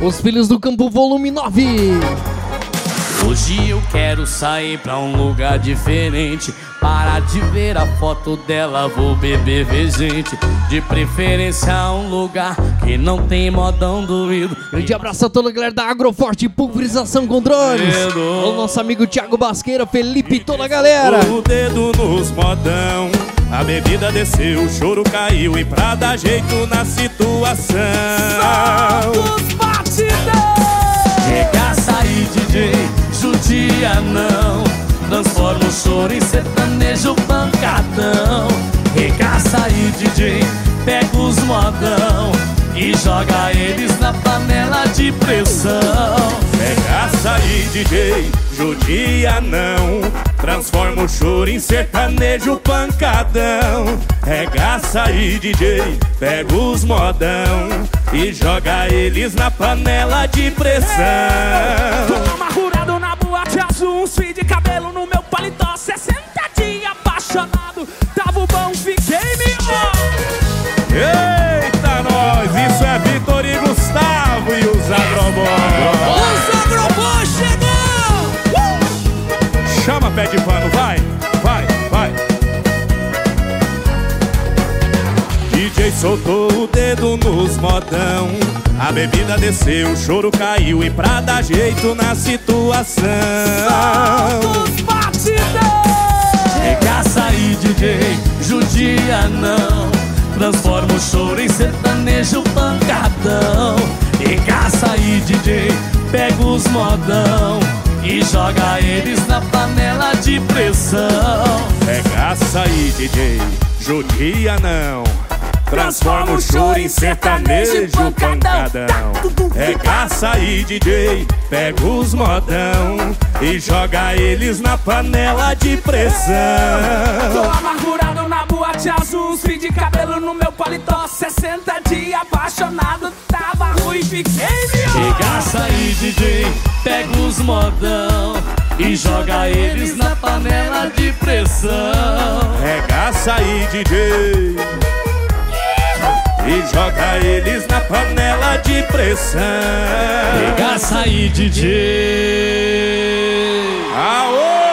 Os Filhos do Campo, volume 9. Hoje eu quero sair pra um lugar diferente. Para de ver a foto dela, vou beber, ver gente. De preferência um lugar que não tem modão doído. Grande abraço a toda a galera da Agroforte Pulverização com Drones. O nosso amigo Thiago Basqueira, Felipe e toda a galera. O dedo nos modão, a bebida desceu, o choro caiu. E pra dar jeito na situação, Solta os batidão. Regaça aí, DJ, judia não. Transforma o choro em sertanejo pancadão. Regaça aí, DJ, pega os modão e joga eles na panela de pressão. regaça aí, DJ, judia não. Transforma o choro em sertanejo pancadão. Regaça aí, DJ, pega os modão e joga eles na panela de pressão. Tô amargurado na boate azul, uns fios de cabelo no meu paletó. 60 dias apaixonado, tava bom, fiquei Eita, nós! Isso é Vitor e Gustavo e os Agroboys. Os Agroboys chegou! Chama pé de pano, vai, vai, vai. DJ soltou o dedo nos modão, a bebida desceu, o choro caiu. E pra dar jeito na situação, Solta os batidão. Regaça aí, DJ, judia não. Transforma o choro em sertanejo pancadão. Regaça aí, DJ, pega os modão e joga eles na panela de pressão. regaça aí, DJ, judia não. Transforma o choro em sertanejo pancadão. Regaça aí, DJ, pega os modão e joga eles na panela de pressão. Tô amargurado na boate azul, uns fios de cabelo no meu paletó. 60 dias apaixonado, tava ruim, fiquei Regaça aí, DJ, pega os modão e joga eles na panela de pressão. Regaça aí, DJ, e joga eles na panela de pressão. Regaça aí, DJ. Aô!